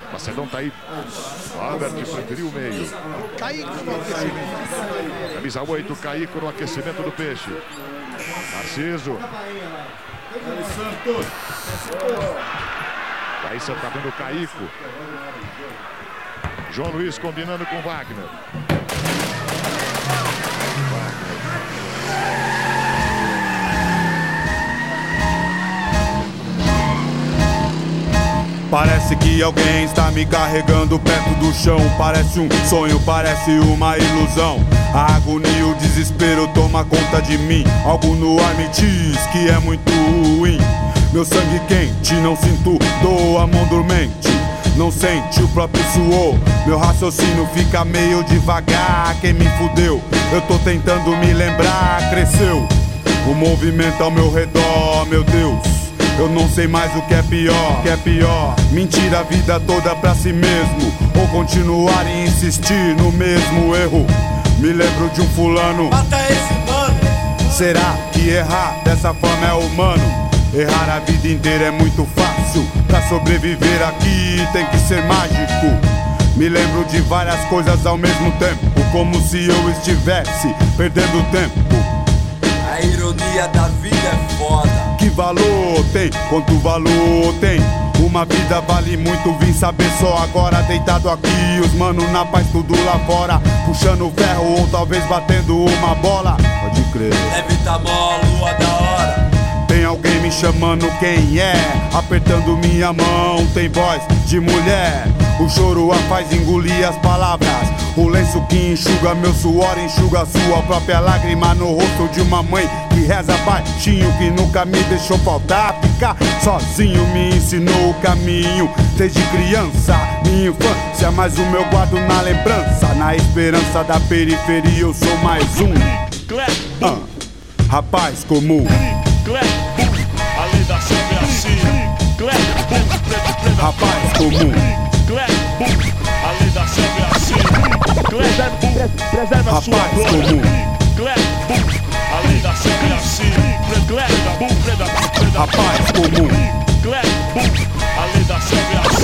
Macedão tá aí. Albert preferiu o meio. Caico no aquecimento. Camisa 8, Caico no aquecimento do Peixe. Narciso. Aí você tá vendo o Caico. João Luiz combinando com Wagner. Parece que alguém está me carregando perto do chão. Parece um sonho, parece uma ilusão. A agonia e o desespero toma conta de mim. Algo no ar me diz que é muito ruim. Meu sangue quente, não sinto dor, a mão dormente não sente o próprio suor. Meu raciocínio fica meio devagar. Quem me fudeu? Eu tô tentando me lembrar. Cresceu o movimento ao meu redor, meu Deus. Eu não sei mais o que é pior, mentir a vida toda pra si mesmo, ou continuar e insistir no mesmo erro. Me lembro de um fulano. Mata esse mano. Será que errar dessa forma é humano? Errar a vida inteira é muito fácil. Pra sobreviver aqui tem que ser mágico. Me lembro de várias coisas ao mesmo tempo, como se eu estivesse perdendo tempo. A ironia da vida é foda. Que valor tem? Quanto valor tem? Uma vida vale muito, vim saber só agora. Deitado aqui, os mano na paz, tudo lá fora, puxando ferro ou talvez batendo uma bola. Pode crer. Deve tá mó, lua da hora. Tem alguém me chamando, quem é? Apertando minha mão, tem voz de mulher. O choro a faz engolir as palavras. O lenço que enxuga meu suor, enxuga sua própria lágrima no rosto de uma mãe que reza baixinho, que nunca me deixou faltar. Ficar sozinho me ensinou o caminho desde criança, minha infância, mas o meu guardo na lembrança. Na esperança da periferia eu sou mais um rapaz comum. Ali da selva é assim. Rapaz comum. Ali da selva é assim. Preserva sua glória. Ali da selva é assim. Rapaz comum. Ali da selva é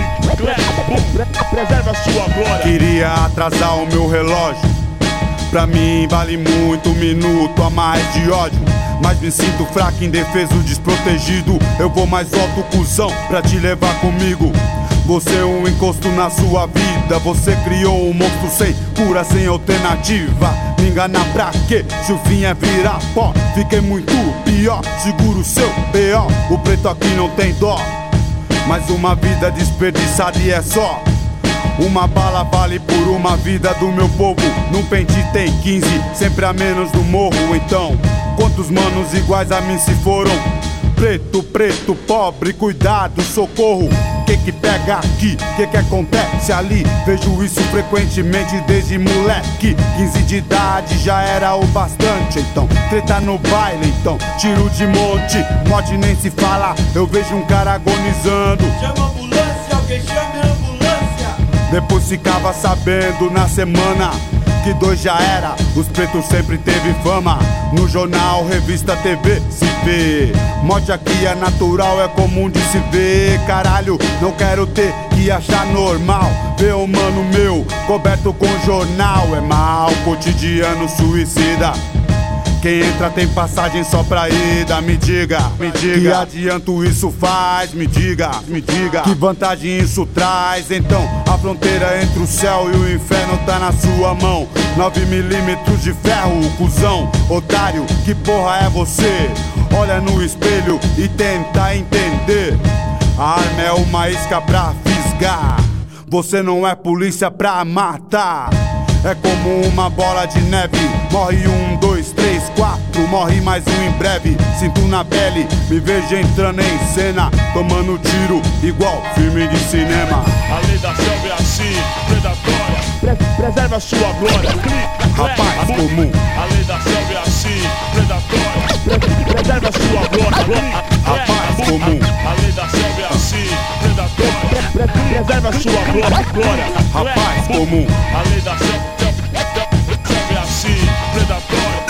assim. Preserva sua glória. Queria atrasar o meu relógio. Pra mim vale muito um minuto a mais de ódio, mas me sinto fraco, indefeso, desprotegido. Eu vou mais alto, cuzão, pra te levar comigo. Você é um encosto na sua vida. Você criou um monstro sem cura, sem alternativa. Me enganar pra quê? Se o fim é virar pó. Fiquei muito pior, seguro o seu B.O. O preto aqui não tem dó. Mais uma vida desperdiçada e é só. Uma bala vale por uma vida do meu povo. Num pente tem 15, sempre a menos do morro. Então, quantos manos iguais a mim se foram? Preto, preto, pobre, cuidado, socorro. Que pega aqui? Que acontece ali? Vejo isso frequentemente desde moleque. 15 de idade já era o bastante. Então, treta no baile, então tiro de monte. Morte nem se fala, eu vejo um cara agonizando. Chama a ambulância, alguém chame a ambulância. Depois ficava sabendo na semana que 2 já era. Os pretos sempre teve fama. No jornal, revista, TV, se vê. Morte aqui é natural, é comum de se ver. Caralho, não quero ter que achar normal ver um mano meu coberto com jornal. É mal, cotidiano suicida. Quem entra tem passagem só pra ida. Me diga, que adianto isso faz? Me diga, que vantagem isso traz? Então a fronteira entre o céu e o inferno tá na sua mão. 9mm de ferro, cuzão, otário, que porra é você? Olha no espelho e tenta entender. A arma é uma isca pra fisgar. Você não é polícia pra matar. É como uma bola de neve. Morre 1, 2, 3, 4. Morre mais um em breve. Sinto na pele, me vejo entrando em cena, tomando tiro igual filme de cinema. A lei da selva é assim, predatória. Preserva sua glória. Rapaz comum. A lei da selva é assim, predatória. Preserva sua glória. Rapaz comum. A lei da selva é assim, predatória. Preserva sua glória. Rapaz comum. A lei da selva é assim, predatória.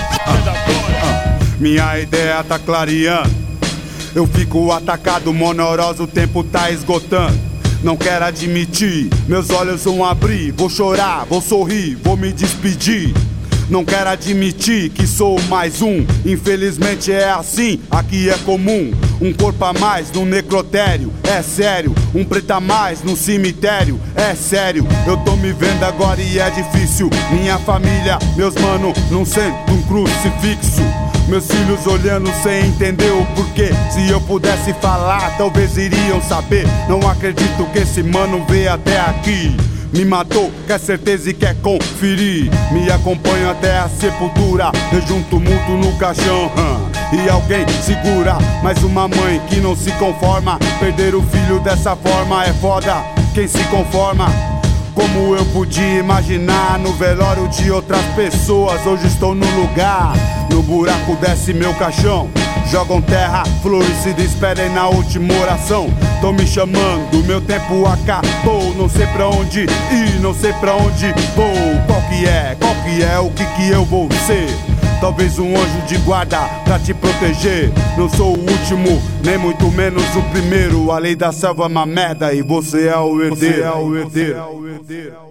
Minha ideia tá clareando. Eu fico atacado, monoroso, o tempo tá esgotando. não quero admitir. Meus olhos vão abrir, vou chorar, vou sorrir, vou me despedir. Não quero admitir que sou mais um. Infelizmente é assim, aqui é comum. Um corpo a mais no necrotério, é sério. Um preto a mais no cemitério, é sério. Eu tô me vendo agora e é difícil. Minha família, meus mano, não sento um crucifixo. Meus filhos olhando sem entender o porquê. Se eu pudesse falar, talvez iriam saber. Não acredito que esse mano veio até aqui. Me matou, quer certeza e quer conferir. Me acompanha até a sepultura. Vejo um tumulto no caixão, e alguém segura. Mais uma mãe que não se conforma. Perder o filho dessa forma é foda. Quem se conforma? Como eu podia imaginar no velório de outras pessoas. Hoje estou no lugar. No buraco desce meu caixão. Jogam terra, flores, se despedem na última oração. Tão me chamando, meu tempo acabou. Não sei pra onde ir, não sei pra onde vou. Qual que é, o que eu vou ser? Talvez um anjo de guarda pra te proteger. Não sou o último, nem muito menos o primeiro. A lei da selva é uma merda e você é o herdeiro.